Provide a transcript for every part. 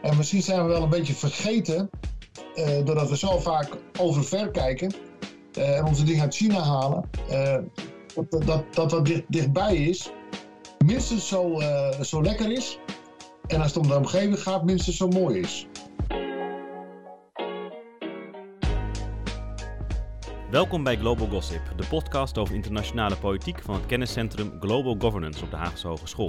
En misschien zijn we wel een beetje vergeten, doordat we zo vaak overver kijken en onze dingen uit China halen, dat wat dichtbij is, minstens zo lekker is. En als het om de omgeving gaat, minstens zo mooi is. Welkom bij Global Gossip, de podcast over internationale politiek van het kenniscentrum Global Governance op de Haagse Hogeschool.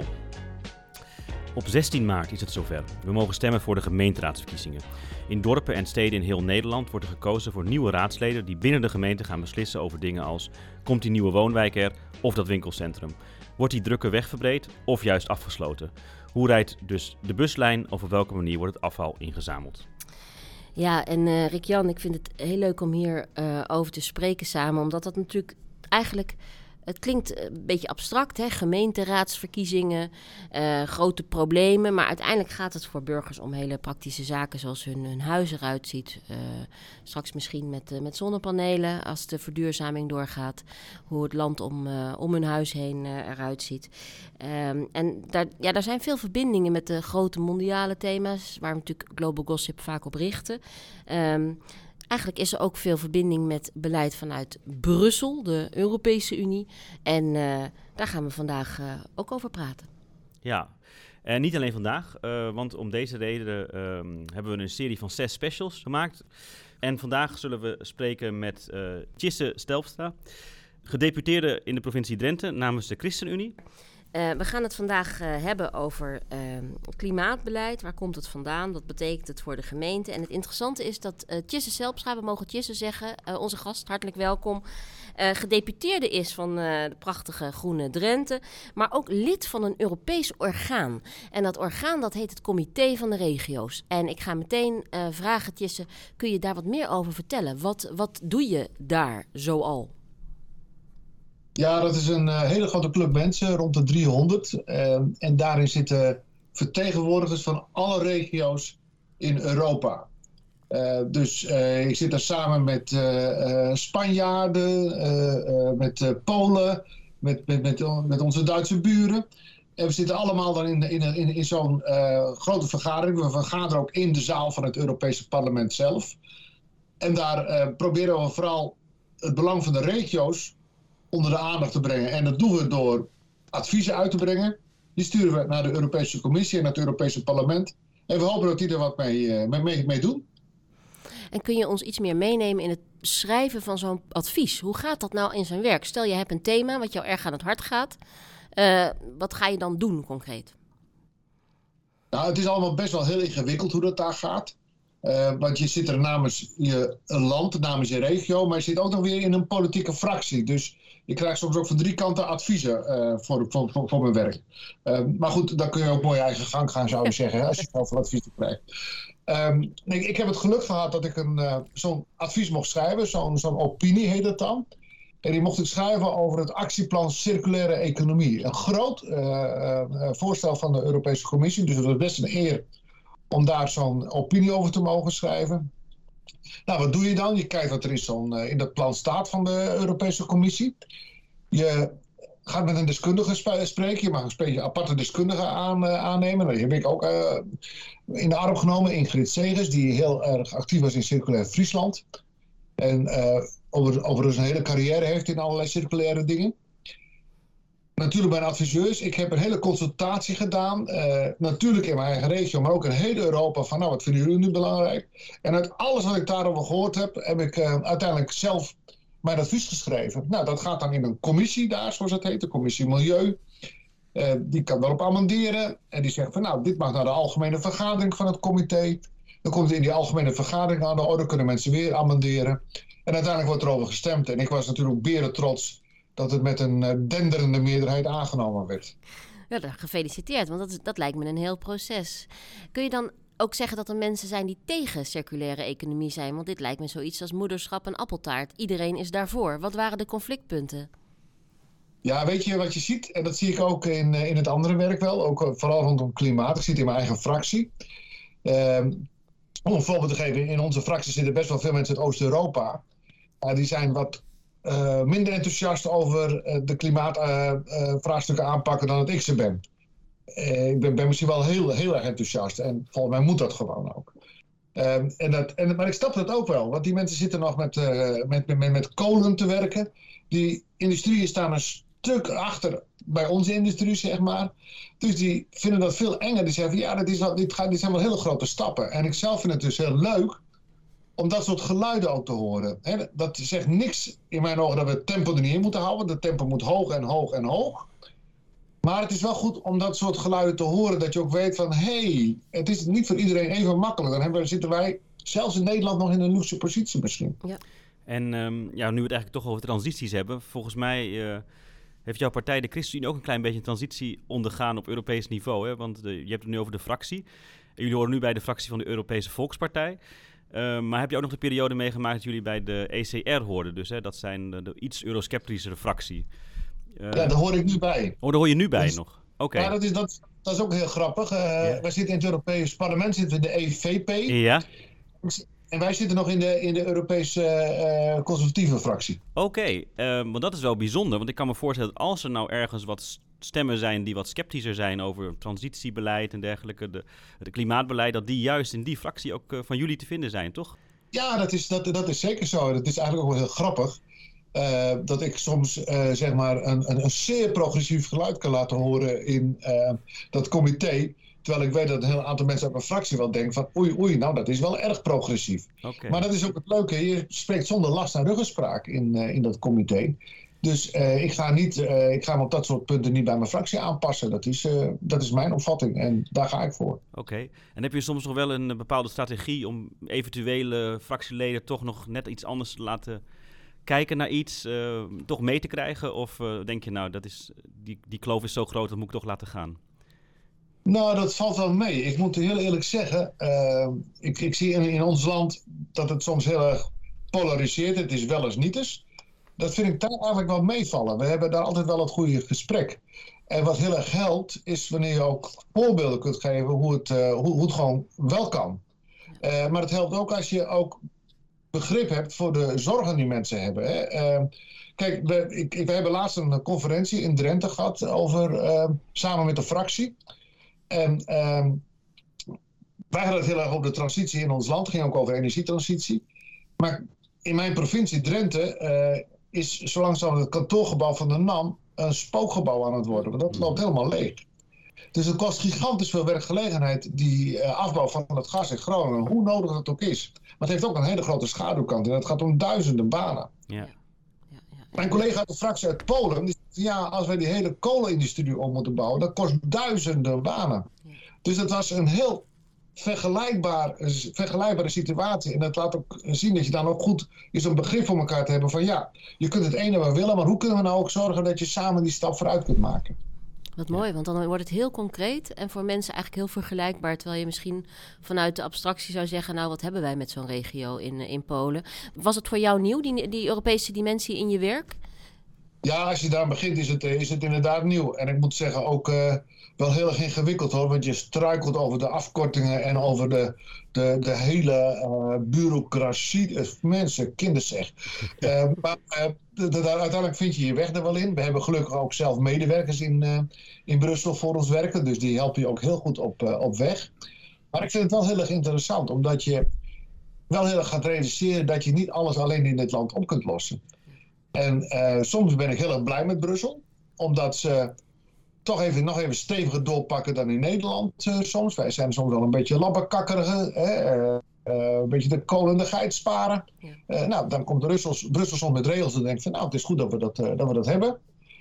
Op 16 maart is het zover. We mogen stemmen voor de gemeenteraadsverkiezingen. In dorpen en steden in heel Nederland wordt er gekozen voor nieuwe raadsleden die binnen de gemeente gaan beslissen over dingen als: komt die nieuwe woonwijk er of dat winkelcentrum? Wordt die drukke weg verbreed of juist afgesloten? Hoe rijdt dus de buslijn of op welke manier wordt het afval ingezameld? Ja, en Rick-Jan, ik vind het heel leuk om hier over te spreken samen, omdat dat natuurlijk eigenlijk, het klinkt een beetje abstract, hè? Gemeenteraadsverkiezingen, grote problemen, maar uiteindelijk gaat het voor burgers om hele praktische zaken, zoals hun huis eruit ziet. Straks misschien met zonnepanelen, als de verduurzaming doorgaat, hoe het land om hun huis heen eruit ziet. En daar zijn veel verbindingen met de grote mondiale thema's, waar we natuurlijk Global Gossip vaak op richten. Eigenlijk is er ook veel verbinding met beleid vanuit Brussel, de Europese Unie. En daar gaan we vandaag ook over praten. Ja, en niet alleen vandaag, want om deze reden hebben we een serie van 6 specials gemaakt. En vandaag zullen we spreken met Tjisse Stelpstra, gedeputeerde in de provincie Drenthe namens de ChristenUnie. We gaan het vandaag hebben over klimaatbeleid. Waar komt het vandaan? Wat betekent het voor de gemeente? En het interessante is dat Tjisse Stelpstra, we mogen Tjisse zeggen, onze gast, hartelijk welkom, gedeputeerde is van de prachtige groene Drenthe, maar ook lid van een Europees orgaan. En dat orgaan, dat heet het Comité van de Regio's. En ik ga meteen vragen, Tjisse, kun je daar wat meer over vertellen? Wat doe je daar zoal? Ja, dat is een hele grote club mensen, rond de 300. En daarin zitten vertegenwoordigers van alle regio's in Europa. Dus ik zit daar samen met Spanjaarden, met Polen, met onze Duitse buren. En we zitten allemaal dan in zo'n grote vergadering. We vergaderen ook in de zaal van het Europese parlement zelf. En daar proberen we vooral het belang van de regio's onder de aandacht te brengen. En dat doen we door adviezen uit te brengen. Die sturen we naar de Europese Commissie en naar het Europese parlement. En we hopen dat die er wat mee doen. En kun je ons iets meer meenemen in het schrijven van zo'n advies? Hoe gaat dat nou in zijn werk? Stel, je hebt een thema wat jou erg aan het hart gaat. Wat ga je dan doen concreet? Nou, het is allemaal best wel heel ingewikkeld hoe dat daar gaat. Want je zit er namens je land, namens je regio, maar je zit ook nog weer in een politieke fractie. Dus je krijgt soms ook van 3 kanten adviezen voor mijn werk. Maar goed, dan kun je ook mooi je eigen gang gaan, zou je zeggen, hè, als je zoveel adviezen krijgt. Ik heb het geluk gehad dat ik zo'n advies mocht schrijven, zo'n opinie heet het dan. En die mocht ik schrijven over het actieplan circulaire economie. Een groot voorstel van de Europese Commissie, dus het was best een eer om daar zo'n opinie over te mogen schrijven. Nou, wat doe je dan? Je kijkt wat er in dat plan staat van de Europese Commissie. Je gaat met een deskundige spreken. Je mag een aparte deskundige aannemen. Die heb ik ook in de arm genomen. Ingrid Segers, die heel erg actief was in Circulair Friesland. En overigens een hele carrière heeft in allerlei circulaire dingen. Natuurlijk mijn adviseurs. Ik heb een hele consultatie gedaan. Natuurlijk in mijn eigen regio, maar ook in heel Europa. Van wat vinden jullie nu belangrijk? En uit alles wat ik daarover gehoord heb ik uiteindelijk zelf mijn advies geschreven. Nou, dat gaat dan in een commissie daar, zoals het heet. De commissie Milieu. Die kan daarop amenderen. En die zegt van dit mag naar de algemene vergadering van het comité. Dan komt het in die algemene vergadering aan de orde. Kunnen mensen weer amenderen. En uiteindelijk wordt erover gestemd. En ik was natuurlijk berentrots dat het met een denderende meerderheid aangenomen werd. Ja, gefeliciteerd, want dat lijkt me een heel proces. Kun je dan ook zeggen dat er mensen zijn die tegen circulaire economie zijn? Want dit lijkt me zoiets als moederschap en appeltaart. Iedereen is daarvoor. Wat waren de conflictpunten? Ja, weet je wat je ziet? En dat zie ik ook in het andere werk wel. Ook vooral rondom klimaat. Ik zit in mijn eigen fractie. Om een voorbeeld te geven, in onze fractie zitten best wel veel mensen uit Oost-Europa. Die zijn wat minder enthousiast over de klimaatvraagstukken aanpakken dan dat ik ze ben. ik ben misschien wel heel erg enthousiast. En volgens mij moet dat gewoon ook. Maar ik snap dat ook wel. Want die mensen zitten nog met kolen te werken. Die industrieën staan een stuk achter bij onze industrie, zeg maar. Dus die vinden dat veel enger. Die zeggen van, dit zijn wel hele grote stappen. En ik zelf vind het dus heel leuk om dat soort geluiden ook te horen. Dat zegt niks in mijn ogen dat we het tempo er niet in moeten houden. Het tempo moet hoog en hoog en hoog. Maar het is wel goed om dat soort geluiden te horen. Dat je ook weet van, het is niet voor iedereen even makkelijk. Dan zitten wij zelfs in Nederland nog in een luxe positie misschien. Ja. En nu we het eigenlijk toch over transities hebben. Volgens mij heeft jouw partij, de ChristenUnie, ook een klein beetje een transitie ondergaan op Europees niveau. Hè? Want je hebt het nu over de fractie. Jullie horen nu bij de fractie van de Europese Volkspartij. Maar heb je ook nog de periode meegemaakt dat jullie bij de ECR hoorden? Dus dat zijn de iets eurosceptischere fractie. Ja, daar hoor ik nu bij. Oh, daar hoor je nu bij nog? Oké. Ja, dat is ook heel grappig. Wij zitten in het Europees Parlement, zitten in de EVP. Ja. En wij zitten nog in de Europese conservatieve fractie. Oké, want dat is wel bijzonder. Want ik kan me voorstellen dat als er nou ergens wat stemmen zijn die wat sceptischer zijn over transitiebeleid en dergelijke, de klimaatbeleid, dat die juist in die fractie ook van jullie te vinden zijn, toch? Ja, dat is zeker zo. Dat is eigenlijk ook wel heel grappig. Dat ik soms zeg maar een zeer progressief geluid kan laten horen in dat comité. Terwijl ik weet dat een heel aantal mensen uit mijn fractie wel denken van oei, nou dat is wel erg progressief. Okay. Maar dat is ook het leuke. Je spreekt zonder last en ruggenspraak in dat comité. Dus ik ga me op dat soort punten niet bij mijn fractie aanpassen. Dat is mijn opvatting en daar ga ik voor. Oké. En heb je soms nog wel een bepaalde strategie om eventuele fractieleden toch nog net iets anders te laten kijken naar iets, toch mee te krijgen? Of denk je nou, die kloof is zo groot, dat moet ik toch laten gaan? Nou, dat valt wel mee. Ik moet heel eerlijk zeggen, ik zie in ons land dat het soms heel erg polariseert. Het is wel eens niet eens. Dat vind ik daar eigenlijk wel meevallen. We hebben daar altijd wel het goede gesprek. En wat heel erg helpt, is wanneer je ook voorbeelden kunt geven hoe het gewoon wel kan. Maar het helpt ook als je ook begrip hebt voor de zorgen die mensen hebben. Hè. Kijk, we hebben laatst een conferentie in Drenthe gehad samen met de fractie. En wij hadden het heel erg over de transitie in ons land. Het ging ook over energietransitie. Maar in mijn provincie Drenthe is zo langzaam het kantoorgebouw van de NAM een spookgebouw aan het worden. Want dat loopt helemaal leeg. Dus het kost gigantisch veel werkgelegenheid, die afbouw van het gas in Groningen. Hoe nodig dat ook is. Maar het heeft ook een hele grote schaduwkant. En het gaat om duizenden banen. Ja. Mijn collega uit de fractie uit Polen, die zegt, als wij die hele kolenindustrie op moeten bouwen, dat kost duizenden banen. Ja. Dus dat was een heel vergelijkbare situatie. En dat laat ook zien dat je dan ook goed is een begrip voor elkaar te hebben van je kunt het ene wel willen, maar hoe kunnen we nou ook zorgen dat je samen die stap vooruit kunt maken? Wat mooi, want dan wordt het heel concreet en voor mensen eigenlijk heel vergelijkbaar. Terwijl je misschien vanuit de abstractie zou zeggen, nou wat hebben wij met zo'n regio in Polen? Was het voor jou nieuw, die Europese dimensie in je werk? Ja, als je daar begint is het inderdaad nieuw. En ik moet zeggen ook wel heel erg ingewikkeld hoor. Want je struikelt over de afkortingen en over de hele bureaucratie. Mensen, kinderzeg. Maar uiteindelijk vind je je weg er wel in. We hebben gelukkig ook zelf medewerkers in Brussel voor ons werken. Dus die helpen je ook heel goed op weg. Maar ik vind het wel heel erg interessant. Omdat je wel heel erg gaat realiseren dat je niet alles alleen in dit land op kunt lossen. En soms ben ik heel erg blij met Brussel. Omdat ze toch nog even steviger doorpakken dan in Nederland soms. Wij zijn soms wel een beetje labbekakkerige. Een beetje de kool en de geit sparen. Ja. Nou, dan komt Brussel soms met regels en denkt van het is goed dat we dat hebben.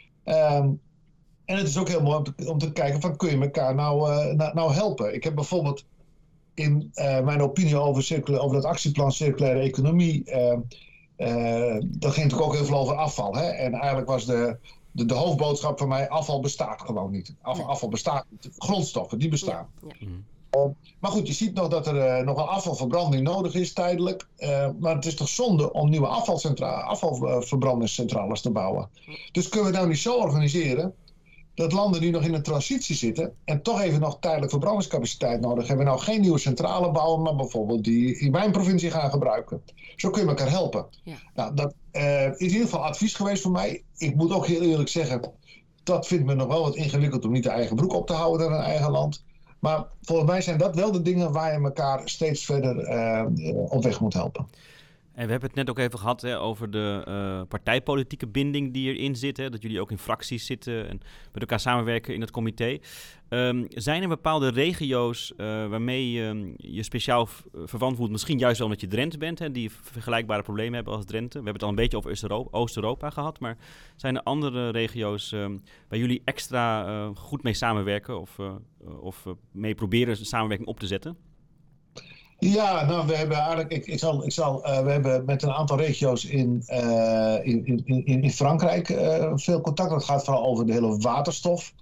En het is ook heel mooi om te kijken van kun je elkaar nou helpen. Ik heb bijvoorbeeld in mijn opinie over het actieplan circulaire economie. Dat ging natuurlijk ook heel veel over afval. Hè? En eigenlijk was de hoofdboodschap van mij, afval bestaat gewoon niet. Afval bestaat niet. Grondstoffen, die bestaan. Ja. Maar goed, je ziet nog dat er nog een afvalverbranding nodig is tijdelijk. Maar het is toch zonde om nieuwe afvalverbrandingscentrales te bouwen. Dus kunnen we nou niet zo organiseren dat landen die nog in een transitie zitten en toch even nog tijdelijk verbrandingscapaciteit nodig hebben, nou geen nieuwe centrale bouwen, maar bijvoorbeeld die in mijn provincie gaan gebruiken. Zo kun je elkaar helpen. Ja. Nou, dat is in ieder geval advies geweest voor mij. Ik moet ook heel eerlijk zeggen, dat vindt men nog wel wat ingewikkeld om niet de eigen broek op te houden in een eigen land. Maar volgens mij zijn dat wel de dingen waar je elkaar steeds verder op weg moet helpen. En we hebben het net ook even gehad over de partijpolitieke binding die erin zit. Hè, dat jullie ook in fracties zitten en met elkaar samenwerken in het comité. Zijn er bepaalde regio's waarmee je speciaal verwant voelt? Misschien juist wel omdat je Drenthe bent, hè, die vergelijkbare problemen hebben als Drenthe. We hebben het al een beetje over Oost-Europa gehad. Maar zijn er andere regio's waar jullie extra goed mee samenwerken of mee proberen een samenwerking op te zetten? Ja, nou, we hebben eigenlijk, we hebben met een aantal regio's in Frankrijk veel contact. Dat gaat vooral over de hele waterstof.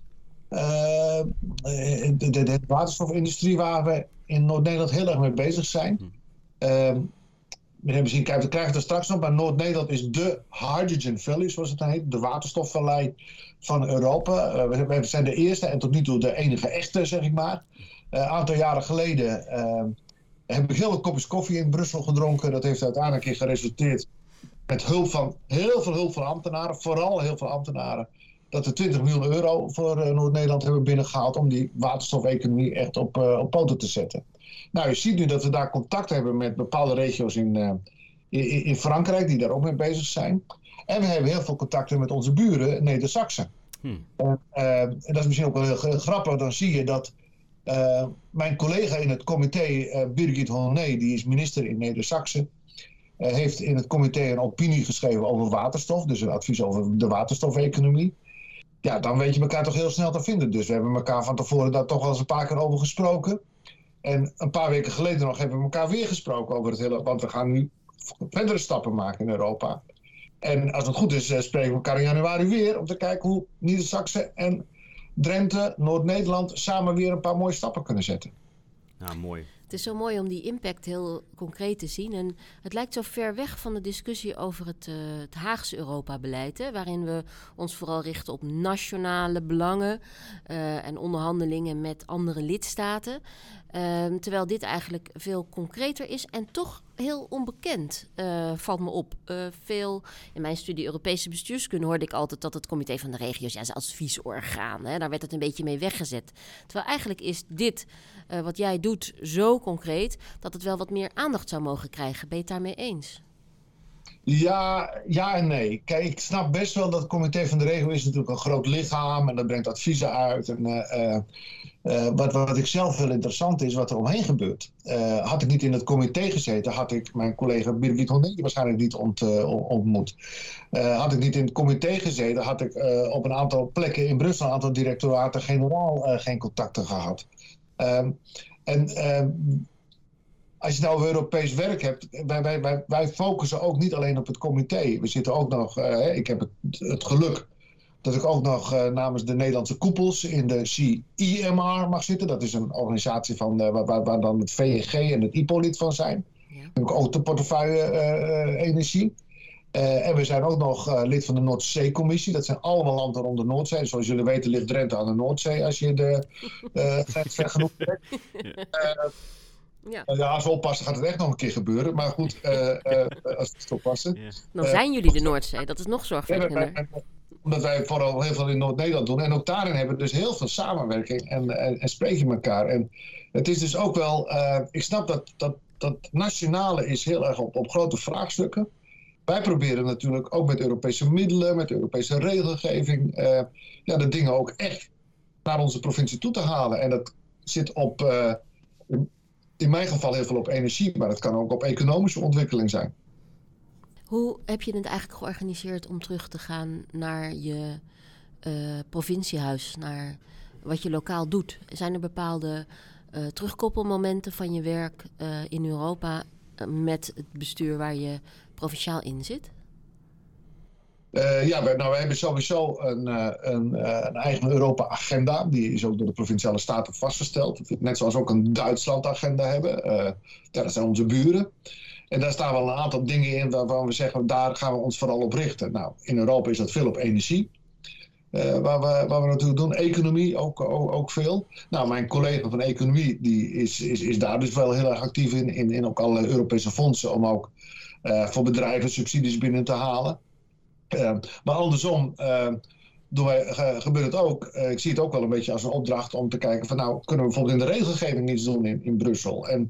De waterstofindustrie waar we in Noord-Nederland heel erg mee bezig zijn. We krijgen het er straks nog, maar Noord-Nederland is de Hydrogen Valley, zoals het dan heet. De waterstofvallei van Europa. We zijn de eerste en tot nu toe de enige echte, zeg ik maar. Een aantal jaren geleden heb ik heel wat kopjes koffie in Brussel gedronken. Dat heeft uiteindelijk geresulteerd met hulp van heel veel hulp van ambtenaren. Vooral heel veel ambtenaren. Dat we 20 miljoen euro voor Noord-Nederland hebben binnengehaald om die waterstofeconomie echt op poten te zetten. Nou, je ziet nu dat we daar contact hebben met bepaalde regio's in Frankrijk die daar ook mee bezig zijn. En we hebben heel veel contacten met onze buren, Neder-Saxen. En dat is misschien ook wel heel grappig. Dan zie je dat mijn collega in het comité, Birgit Honé, die is minister in Neder-Saxen, heeft in het comité een opinie geschreven over waterstof. Dus een advies over de waterstofeconomie. Ja, dan weet je elkaar toch heel snel te vinden. Dus we hebben elkaar van tevoren daar toch wel eens een paar keer over gesproken. En een paar weken geleden nog hebben we elkaar weer gesproken over het hele. Want we gaan nu verdere stappen maken in Europa. En als het goed is, spreken we elkaar in januari weer om te kijken hoe Nieder-Saxen en Drenthe, Noord-Nederland samen weer een paar mooie stappen kunnen zetten. Ja, mooi. Het is zo mooi om die impact heel concreet te zien. En het lijkt zo ver weg van de discussie over het Haagse Europa-beleid. Hè, waarin we ons vooral richten op nationale belangen en onderhandelingen met andere lidstaten. Terwijl dit eigenlijk veel concreter is en toch heel onbekend, valt me op. In mijn studie Europese bestuurskunde hoorde ik altijd dat het Comité van de Regio's als adviesorgaan, daar werd het een beetje mee weggezet. Terwijl eigenlijk is dit, wat jij doet, zo concreet dat het wel wat meer aandacht zou mogen krijgen. Ben je het daarmee eens? Ja en nee. Kijk, ik snap best wel dat het Comité van de Regio is natuurlijk een groot lichaam en dat brengt adviezen uit. En wat ik zelf heel interessant is, wat er omheen gebeurt. Had ik niet in het comité gezeten, had ik mijn collega Birgit Honé waarschijnlijk niet ontmoet. Had ik niet in het comité gezeten, had ik op een aantal plekken in Brussel, een aantal directoraten-generaal geen contacten gehad. Als je nou Europees werk hebt, wij focussen ook niet alleen op het comité. We zitten ook nog, ik heb het geluk dat ik ook nog namens de Nederlandse koepels in de CIMR mag zitten. Dat is een organisatie waar dan het VNG en het IPO lid van zijn. Ja. En ook de portefeuille energie. En we zijn ook nog lid van de Noordzee-commissie. Dat zijn allemaal landen rond de Noordzee. Zoals jullie weten ligt Drenthe aan de Noordzee als je de grens ver genoeg trekt. Als we oppassen gaat het echt nog een keer gebeuren. Maar goed, als we het oppassen. Dan zijn jullie de Noordzee. Dat is nog zorgwekkender. Omdat wij vooral heel veel in Noord-Nederland doen. En ook daarin hebben we dus heel veel samenwerking en spreken elkaar. En het is dus ook wel. Ik snap dat nationale is heel erg op grote vraagstukken. Wij proberen natuurlijk ook met Europese middelen, met Europese regelgeving, de dingen ook echt naar onze provincie toe te halen. En dat zit in mijn geval heel veel op energie, maar het kan ook op economische ontwikkeling zijn. Hoe heb je het eigenlijk georganiseerd om terug te gaan naar je provinciehuis, naar wat je lokaal doet? Zijn er bepaalde terugkoppelmomenten van je werk in Europa met het bestuur waar je provinciaal in zit? We hebben sowieso een eigen Europa-agenda. Die is ook door de provinciale staten vastgesteld. Net zoals we ook een Duitsland-agenda hebben. Dat zijn onze buren. En daar staan wel een aantal dingen in waarvan we zeggen, daar gaan we ons vooral op richten. Nou, in Europa is dat veel op energie. Waar we natuurlijk doen. Economie ook veel. Nou, mijn collega van economie die is daar dus wel heel erg actief in ook alle Europese fondsen om ook voor bedrijven subsidies binnen te halen. Maar andersom gebeurt het ook. Ik zie het ook wel een beetje als een opdracht om te kijken van nou, kunnen we bijvoorbeeld in de regelgeving iets doen in Brussel. En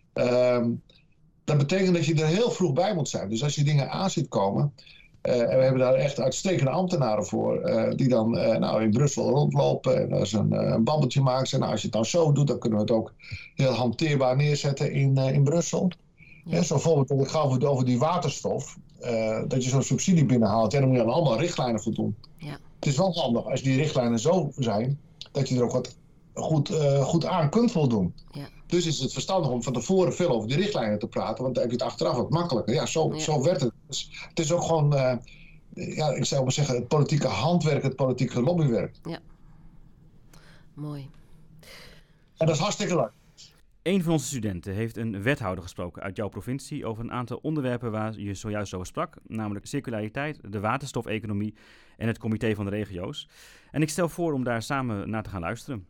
dat betekent dat je er heel vroeg bij moet zijn. Dus als je dingen aan ziet komen, en we hebben daar echt uitstekende ambtenaren voor, die dan in Brussel rondlopen en als een babbeltje maken. En als je het dan zo doet, dan kunnen we het ook heel hanteerbaar neerzetten in Brussel. Ja. Zo bijvoorbeeld, ik ga over die waterstof, dat je zo'n subsidie binnenhaalt. En dan moet je dan allemaal richtlijnen voor doen. Ja. Het is wel handig als die richtlijnen zo zijn, dat je er ook wat goed aan kunt voldoen. Ja. Dus is het verstandig om van tevoren veel over die richtlijnen te praten, want dan heb je het achteraf wat makkelijker. Ja, zo werkt het. Dus het is ook gewoon, ik zou maar zeggen, het politieke handwerk, het politieke lobbywerk. Ja, mooi. En dat is hartstikke leuk. Een van onze studenten heeft een wethouder gesproken uit jouw provincie over een aantal onderwerpen waar je zojuist over sprak, namelijk circulariteit, de waterstofeconomie en het comité van de regio's. En ik stel voor om daar samen naar te gaan luisteren.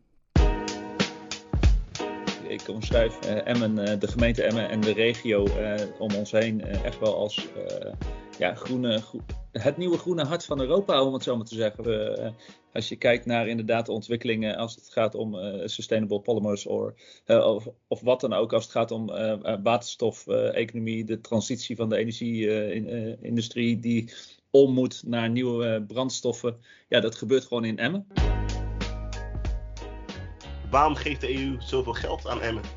Ik omschrijf Emmen, de gemeente Emmen en de regio om ons heen echt wel als het nieuwe groene hart van Europa, om het zo maar te zeggen. Als je kijkt naar inderdaad de ontwikkelingen als het gaat om sustainable polymers of wat dan ook, als het gaat om waterstof-economie, de transitie van de energie-industrie die om moet naar nieuwe brandstoffen. Ja, dat gebeurt gewoon in Emmen. Waarom geeft de EU zoveel geld aan Emmen?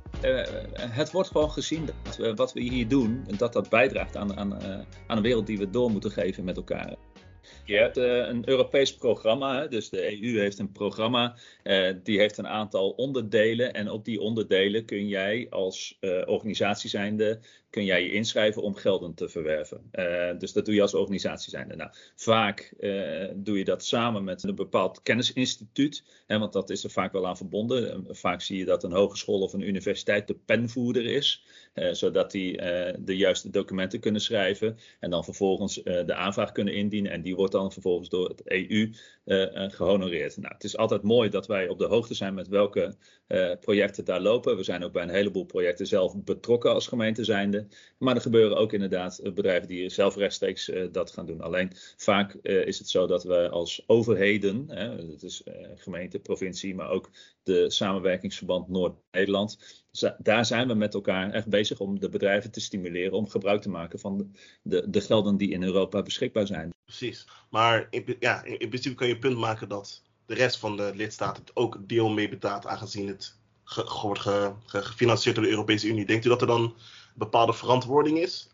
Het wordt gewoon gezien dat wat we hier doen, dat bijdraagt aan een wereld die we door moeten geven met elkaar. Je hebt een Europees programma, hè? Dus de EU heeft een programma, die heeft een aantal onderdelen en op die onderdelen kun jij als organisatie zijnde, kun jij je inschrijven om gelden te verwerven. Dus dat doe je als organisatie zijnde. Nou, vaak doe je dat samen met een bepaald kennisinstituut, hè, want dat is er vaak wel aan verbonden. Vaak zie je dat een hogeschool of een universiteit de penvoerder is, zodat die de juiste documenten kunnen schrijven en dan vervolgens de aanvraag kunnen indienen en die wordt dan vervolgens door het EU gehonoreerd. Nou, het is altijd mooi dat wij op de hoogte zijn met welke projecten daar lopen. We zijn ook bij een heleboel projecten zelf betrokken als gemeente zijnde. Maar er gebeuren ook inderdaad bedrijven die zelf rechtstreeks dat gaan doen. Alleen vaak is het zo dat we als overheden, dat is gemeente, provincie, maar ook de samenwerkingsverband Noord-Nederland. Daar zijn we met elkaar echt bezig om de bedrijven te stimuleren om gebruik te maken van de gelden die in Europa beschikbaar zijn. Precies, maar in principe kan je punt maken dat de rest van de lidstaten het ook deel mee betaalt, aangezien het wordt gefinancierd door de Europese Unie. Denkt u dat er dan een bepaalde verantwoording is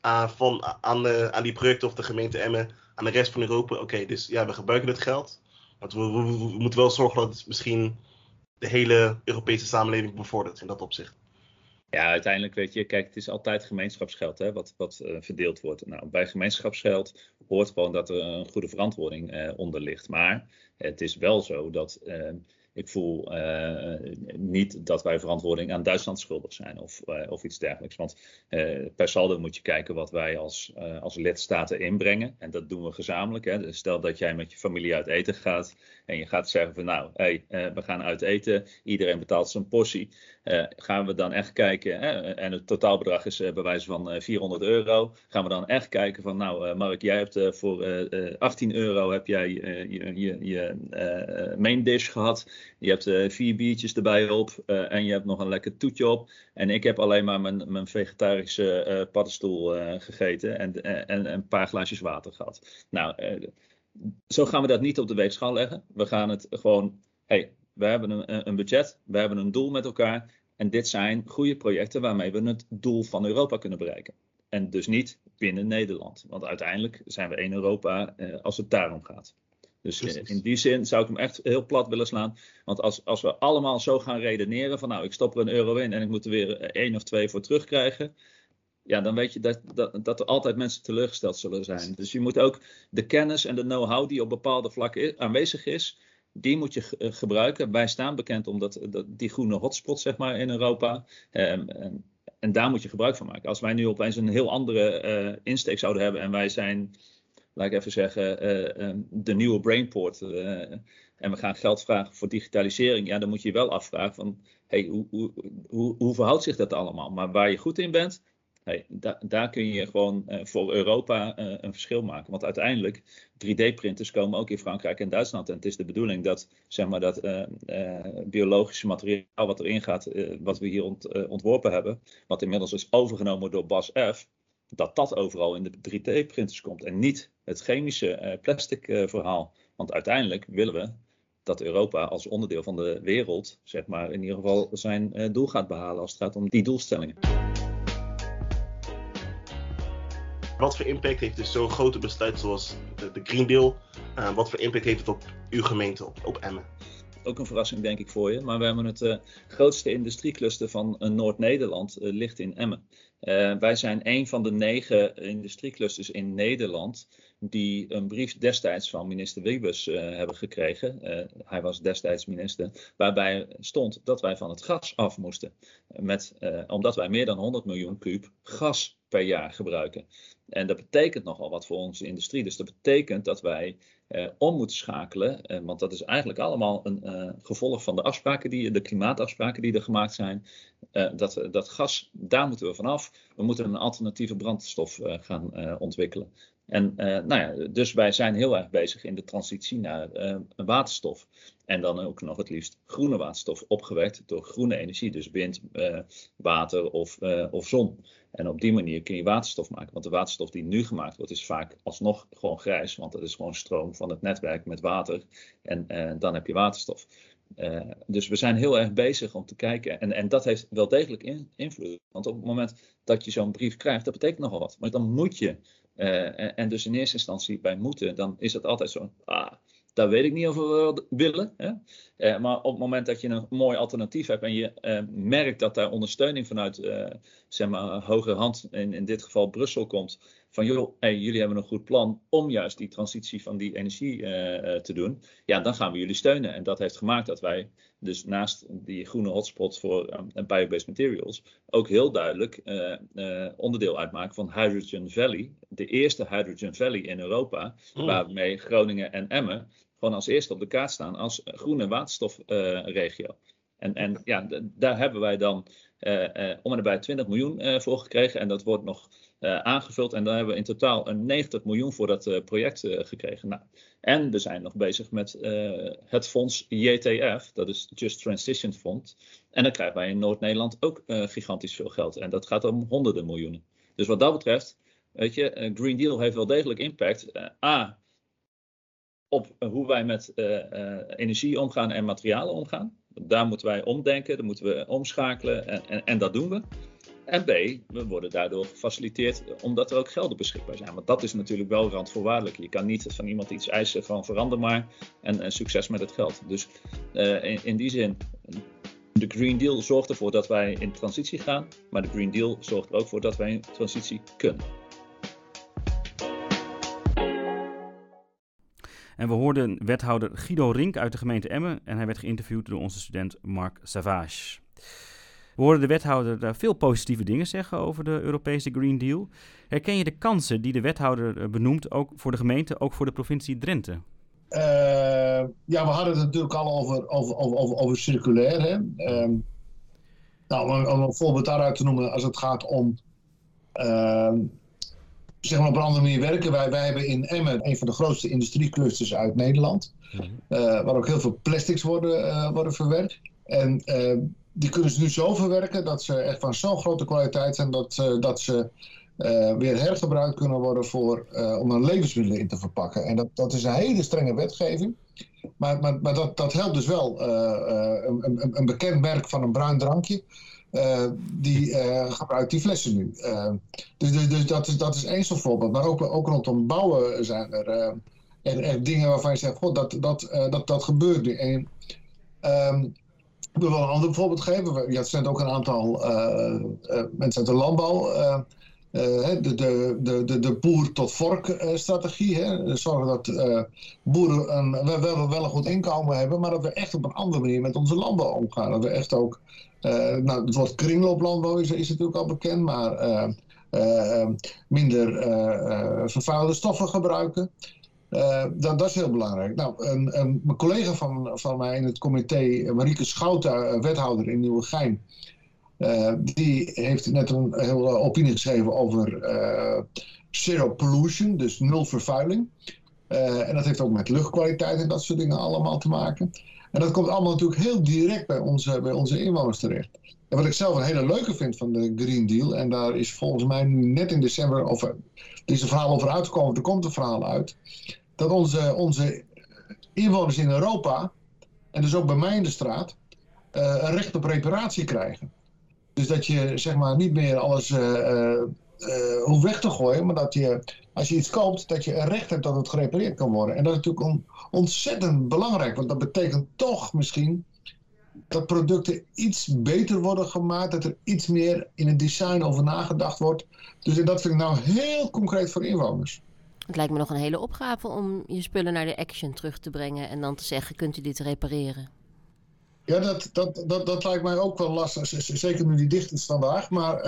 aan die projecten of de gemeente Emmen, aan de rest van Europa? Oké, dus ja, we gebruiken het geld, maar we moeten wel zorgen dat het misschien de hele Europese samenleving bevordert in dat opzicht. Ja, uiteindelijk weet je, kijk, het is altijd gemeenschapsgeld wat verdeeld wordt. Nou, bij gemeenschapsgeld hoort gewoon dat er een goede verantwoording onder ligt. Maar het is wel zo dat ik voel niet dat wij verantwoording aan Duitsland schuldig zijn of iets dergelijks. Want per saldo moet je kijken wat wij als lidstaten inbrengen. En dat doen we gezamenlijk. Hè. Dus stel dat jij met je familie uit eten gaat en je gaat zeggen van nou, we gaan uit eten. Iedereen betaalt zijn portie. Gaan we dan echt kijken, en het totaalbedrag is bij wijze van €400. Gaan we dan echt kijken van nou Mark, jij hebt voor €18 heb jij je main dish gehad. Je hebt 4 biertjes erbij op en je hebt nog een lekker toetje op. En ik heb alleen maar mijn vegetarische paddenstoel gegeten en een paar glaasjes water gehad. Nou, zo gaan we dat niet op de weegschaal leggen. We gaan het gewoon, we hebben een budget, we hebben een doel met elkaar. En dit zijn goede projecten waarmee we het doel van Europa kunnen bereiken. En dus niet binnen Nederland. Want uiteindelijk zijn we één Europa als het daarom gaat. Dus in die zin zou ik hem echt heel plat willen slaan. Want als we allemaal zo gaan redeneren van nou, ik stop er €1 in en ik moet er weer 1 of 2 voor terugkrijgen. Ja, dan weet je dat er altijd mensen teleurgesteld zullen zijn. Dus je moet ook de kennis en de know-how die op bepaalde vlakken aanwezig is, die moet je gebruiken. Wij staan bekend om die groene hotspot zeg maar in Europa. En daar moet je gebruik van maken. Als wij nu opeens een heel andere insteek zouden hebben en wij zijn, laat ik even zeggen, de nieuwe Brainport. En we gaan geld vragen voor digitalisering. Ja, dan moet je je wel afvragen van, hoe verhoudt zich dat allemaal? Maar waar je goed in bent, Daar kun je gewoon voor Europa een verschil maken. Want uiteindelijk, 3D-printers komen ook in Frankrijk en Duitsland. En het is de bedoeling dat, zeg maar, dat biologische materiaal wat erin gaat, wat we hier ontworpen hebben, wat inmiddels is overgenomen door BASF, dat overal in de 3D-printers komt. En niet het chemische plastic verhaal. Want uiteindelijk willen we dat Europa als onderdeel van de wereld, zeg maar, in ieder geval zijn doel gaat behalen als het gaat om die doelstellingen. Wat voor impact heeft dus zo'n grote besluit zoals de Green Deal? Wat voor impact heeft het op uw gemeente, op Emmen? Ook een verrassing, denk ik, voor je. Maar we hebben het grootste industriecluster van Noord-Nederland ligt in Emmen. Wij zijn een van de 9 industrieclusters in Nederland die een brief destijds van minister Wiebes hebben gekregen. Hij was destijds minister, waarbij stond dat wij van het gas af moesten. Omdat wij meer dan 100 miljoen kuub gas per jaar gebruiken. En dat betekent nogal wat voor onze industrie. Dus dat betekent dat wij om moeten schakelen. Want dat is eigenlijk allemaal een gevolg van de klimaatafspraken die er gemaakt zijn. Dat gas, daar moeten we vanaf. We moeten een alternatieve brandstof gaan ontwikkelen. En dus wij zijn heel erg bezig in de transitie naar waterstof. En dan ook nog het liefst groene waterstof, opgewekt door groene energie. Dus wind, water of zon. En op die manier kun je waterstof maken. Want de waterstof die nu gemaakt wordt is vaak alsnog gewoon grijs. Want dat is gewoon stroom van het netwerk met water. En dan heb je waterstof. Dus we zijn heel erg bezig om te kijken. En dat heeft wel degelijk invloed. Want op het moment dat je zo'n brief krijgt, dat betekent nogal wat. Maar dan moet je. En dus in eerste instantie bij moeten, dan is het altijd zo. Daar weet ik niet of we willen. Hè? Maar op het moment dat je een mooi alternatief hebt en je merkt dat daar ondersteuning vanuit zeg maar, hoger hand, in dit geval Brussel, komt. Van joh, jullie hebben een goed plan om juist die transitie van die energie te doen. Ja, dan gaan we jullie steunen. En dat heeft gemaakt dat wij dus naast die groene hotspot voor biobased materials ook heel duidelijk onderdeel uitmaken van Hydrogen Valley. De eerste Hydrogen Valley in Europa, waarmee Groningen en Emmen gewoon als eerste op de kaart staan als groene waterstofregio. En ja, daar hebben wij dan om en nabij 20 miljoen voor gekregen. En dat wordt nog aangevuld. En daar hebben we in totaal 90 miljoen voor dat project gekregen. Nou, en we zijn nog bezig met het fonds JTF. Dat is Just Transition Fund. En dan krijgen wij in Noord-Nederland ook gigantisch veel geld. En dat gaat om honderden miljoenen. Dus wat dat betreft, weet je, Green Deal heeft wel degelijk impact. Op hoe wij met energie omgaan en materialen omgaan. Daar moeten wij omdenken, daar moeten we omschakelen en dat doen we. En B, we worden daardoor gefaciliteerd omdat er ook gelden beschikbaar zijn. Want dat is natuurlijk wel randvoorwaardelijk. Je kan niet van iemand iets eisen van verander maar en succes met het geld. Dus in die zin, de Green Deal zorgt ervoor dat wij in transitie gaan. Maar de Green Deal zorgt er ook voor dat wij in transitie kunnen. En we hoorden wethouder Guido Rink uit de gemeente Emmen en hij werd geïnterviewd door onze student Mark Savage. We hoorden de wethouder veel positieve dingen zeggen over de Europese Green Deal. Herken je de kansen die de wethouder benoemt, ook voor de gemeente, ook voor de provincie Drenthe? Ja, we hadden het natuurlijk al over circulair. Hè? Om een voorbeeld daaruit te noemen, als het gaat om zeg maar op een andere manier werken. Wij hebben in Emmen een van de grootste industrieclusters uit Nederland. Waar ook heel veel plastics worden verwerkt. En die kunnen ze nu zo verwerken dat ze echt van zo'n grote kwaliteit zijn dat ze weer hergebruikt kunnen worden om er levensmiddelen in te verpakken. En dat is een hele strenge wetgeving. Maar dat helpt dus wel. Een bekend merk van een bruin drankje. Die gebruikt die flessen nu. Dus dat is één zo'n voorbeeld. Maar ook rondom bouwen zijn er dingen waarvan je zegt, god, dat gebeurt nu. En, ik wil wel een ander voorbeeld geven. Je had net ook een aantal mensen uit de landbouw. De boer tot vork strategie. Zorgen dat boeren wel een goed inkomen hebben, maar dat we echt op een andere manier met onze landbouw omgaan. Dat we echt ook, het woord kringlooplandbouw is natuurlijk al bekend, maar minder vervuilende stoffen gebruiken. Dat is heel belangrijk. Nou, mijn collega van mij in het comité, Marieke Schouten, wethouder in Nieuwegein, Die heeft net een hele opinie geschreven over zero pollution, dus nul vervuiling. En dat heeft ook met luchtkwaliteit en dat soort dingen allemaal te maken. En dat komt allemaal natuurlijk heel direct bij onze inwoners terecht. En wat ik zelf een hele leuke vind van de Green Deal, en daar is volgens mij nu net in december is een verhaal over uitgekomen, er komt een verhaal uit, dat onze inwoners in Europa, en dus ook bij mij in de straat, een recht op reparatie krijgen. Dus dat je zeg maar niet meer alles hoeft weg te gooien, maar dat je, als je iets koopt, dat je een recht hebt dat het gerepareerd kan worden. En dat is natuurlijk ontzettend belangrijk, want dat betekent toch misschien dat producten iets beter worden gemaakt, dat er iets meer in het design over nagedacht wordt. Dus dat vind ik nou heel concreet voor inwoners. Het lijkt me nog een hele opgave om je spullen naar de Action terug te brengen en dan te zeggen, kunt u dit repareren? Ja, dat lijkt mij ook wel lastig, zeker nu die dicht is vandaag. Maar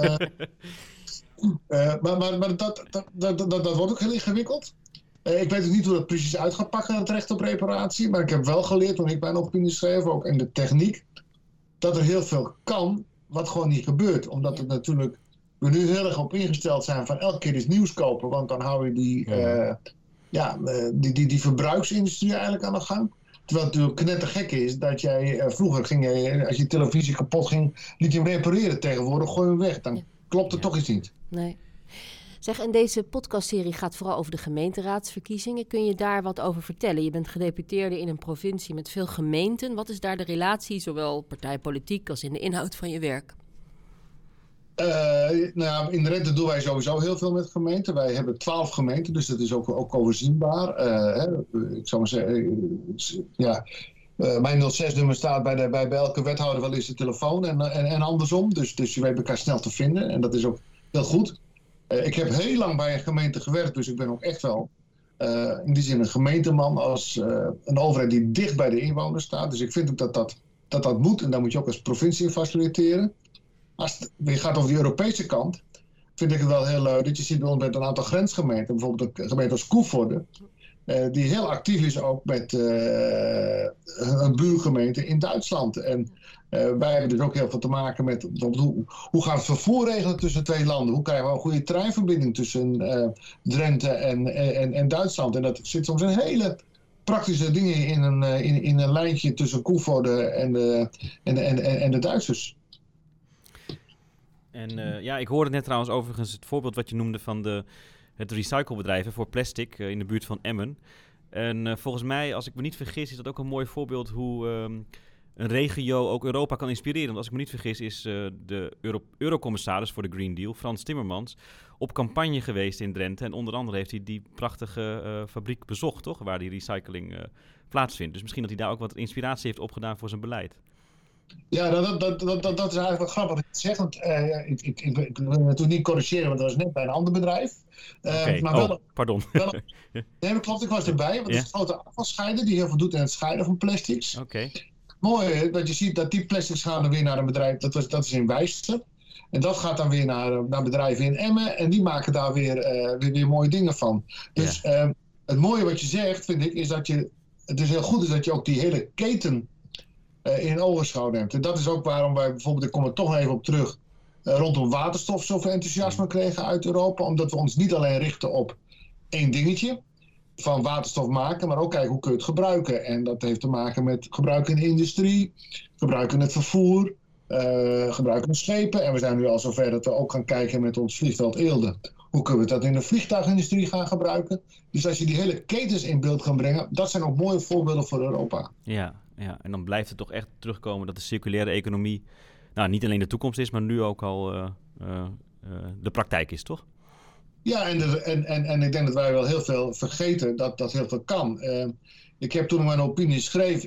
dat wordt ook heel ingewikkeld. Ik weet ook niet hoe dat precies uit gaat pakken, het recht op reparatie. Maar ik heb wel geleerd, toen ik mijn opinie schreef, ook in de techniek, dat er heel veel kan, wat gewoon niet gebeurt. Omdat het natuurlijk, we nu heel erg op ingesteld zijn van elke keer iets nieuws kopen. Want dan hou je die verbruiksindustrie eigenlijk aan de gang. Terwijl het natuurlijk knettergek is dat jij vroeger ging, als je televisie kapot ging, liet je hem repareren. Tegenwoordig gooi je hem weg. Dan klopt het toch iets niet. Nee. Zeg, en deze podcastserie gaat vooral over de gemeenteraadsverkiezingen. Kun je daar wat over vertellen? Je bent gedeputeerde in een provincie met veel gemeenten. Wat is daar de relatie, zowel partijpolitiek als in de inhoud van je werk? In Drenthe doen wij sowieso heel veel met gemeenten. Wij hebben 12 gemeenten, dus dat is ook overzienbaar. Ik zou maar zeggen, mijn 06-nummer staat bij elke wethouder wel eens de telefoon en andersom. Dus je weet elkaar snel te vinden en dat is ook heel goed. Ik heb heel lang bij een gemeente gewerkt, dus ik ben ook echt wel in die zin een gemeenteman als een overheid die dicht bij de inwoners staat. Dus ik vind ook dat moet en daar moet je ook als provincie in faciliteren. Als het weer gaat over de Europese kant, vind ik het wel heel leuk dat je ziet bij ons met een aantal grensgemeenten, bijvoorbeeld de gemeente als Koevoorde, die heel actief is ook met een buurgemeente in Duitsland. En wij hebben dus ook heel veel te maken met hoe gaat het vervoer regelen tussen twee landen? Hoe krijgen we een goede treinverbinding tussen Drenthe en Duitsland? En dat zit soms in hele praktische dingen in een lijntje tussen Koevoorde en de Duitsers. En ik hoorde net trouwens overigens het voorbeeld wat je noemde van het recyclebedrijven voor plastic in de buurt van Emmen. En volgens mij, als ik me niet vergis, is dat ook een mooi voorbeeld hoe een regio ook Europa kan inspireren. Want als ik me niet vergis is de eurocommissaris voor de Green Deal, Frans Timmermans, op campagne geweest in Drenthe. En onder andere heeft hij die prachtige fabriek bezocht, toch? Waar die recycling plaatsvindt. Dus misschien dat hij daar ook wat inspiratie heeft opgedaan voor zijn beleid. Ja, dat is eigenlijk wat grappig wat je zegt. Want, ik wil natuurlijk niet corrigeren, want dat was net bij een ander bedrijf. Pardon. Nee, dat klopt, ik was erbij. Want het is een grote afvalscheider die heel veel doet in het scheiden van plastics. Mooi dat je ziet dat die plastics gaan dan weer naar een bedrijf, dat is in Wijster. En dat gaat dan weer naar bedrijven in Emmen. En die maken daar weer mooie dingen van. Dus het mooie wat je zegt, vind ik, is dat het is heel goed is dat je ook die hele keten in ogenschouw neemt. En dat is ook waarom wij bijvoorbeeld, ik kom er toch even op terug, rondom waterstof zoveel enthousiasme kregen uit Europa. Omdat we ons niet alleen richten op één dingetje van waterstof maken, maar ook kijken hoe kun je het gebruiken. En dat heeft te maken met gebruiken in de industrie, gebruiken in het vervoer, gebruiken in schepen. En we zijn nu al zover dat we ook gaan kijken met ons vliegveld Eelde. Hoe kunnen we dat in de vliegtuigindustrie gaan gebruiken? Dus als je die hele ketens in beeld kan brengen, dat zijn ook mooie voorbeelden voor Europa. Ja, en dan blijft het toch echt terugkomen dat de circulaire economie niet alleen de toekomst is, maar nu ook al de praktijk is, toch? Ja, en ik denk dat wij wel heel veel vergeten dat heel veel kan. Ik heb toen mijn opinie schreef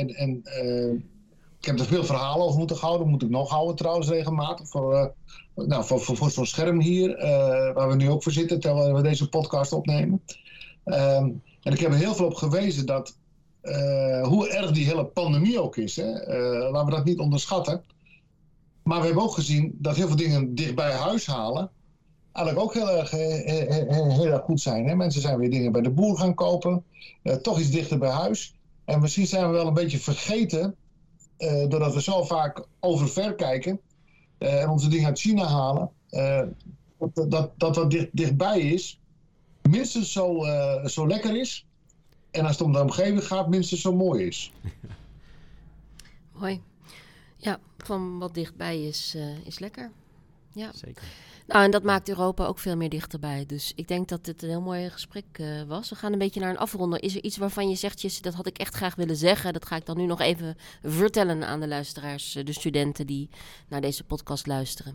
ik heb er veel verhalen over moeten houden. Moet ik nog houden trouwens regelmatig. Voor zo'n scherm hier, waar we nu ook voor zitten terwijl we deze podcast opnemen. En ik heb er heel veel op gewezen dat hoe erg die hele pandemie ook is. Laten we dat niet onderschatten. Maar we hebben ook gezien dat heel veel dingen dichtbij huis halen eigenlijk ook heel erg goed zijn. Hè? Mensen zijn weer dingen bij de boer gaan kopen. Toch iets dichter bij huis. En misschien zijn we wel een beetje vergeten, doordat we zo vaak overver kijken, en onze dingen uit China halen, dat wat dichtbij is, minstens zo lekker is. En als het om de omgeving gaat, minstens zo mooi is. Mooi. Ja, van wat dichtbij is lekker. Ja. Zeker. Nou, en dat maakt Europa ook veel meer dichterbij. Dus ik denk dat dit een heel mooi gesprek was. We gaan een beetje naar een afronder. Is er iets waarvan je zegt, Jesse, dat had ik echt graag willen zeggen? Dat ga ik dan nu nog even vertellen aan de luisteraars, de studenten die naar deze podcast luisteren.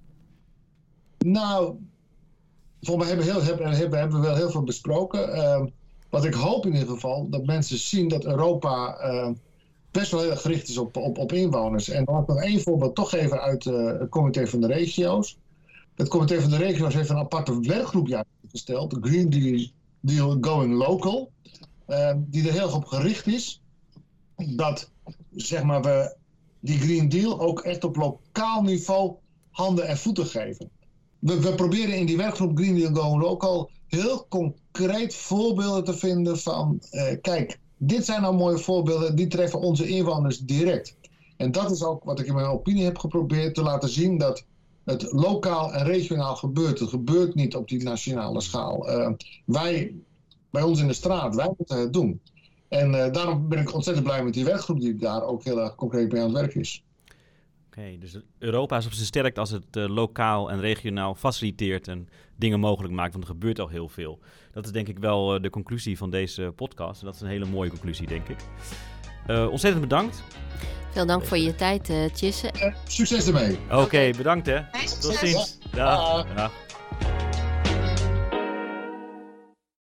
Nou, volgens mij hebben we wel heel veel besproken. Wat ik hoop in ieder geval, dat mensen zien dat Europa best wel heel erg gericht is op inwoners. En dan nog één voorbeeld toch even uit het Comité van de Regio's. Het Comité van de Regio's heeft een aparte werkgroep gesteld, de Green Deal Going Local, die er heel erg op gericht is dat zeg maar, we die Green Deal ook echt op lokaal niveau handen en voeten geven. We proberen in die werkgroep Green Deal Going Local heel concreet voorbeelden te vinden van, kijk, dit zijn nou mooie voorbeelden, die treffen onze inwoners direct. En dat is ook wat ik in mijn opinie heb geprobeerd te laten zien, dat het lokaal en regionaal gebeurt. Het gebeurt niet op die nationale schaal. Wij, bij ons in de straat, wij moeten het doen. En daarom ben ik ontzettend blij met die werkgroep die daar ook heel erg concreet mee aan het werk is. Oké, dus Europa is op zijn sterkst als het lokaal en regionaal faciliteert en dingen mogelijk maakt, want er gebeurt al heel veel. Dat is denk ik wel de conclusie van deze podcast. En dat is een hele mooie conclusie, denk ik. Ontzettend bedankt. Veel dank voor je tijd, Jesse. Succes ermee. Oké, bedankt hè. Succes. Tot ziens. Dag. Dag.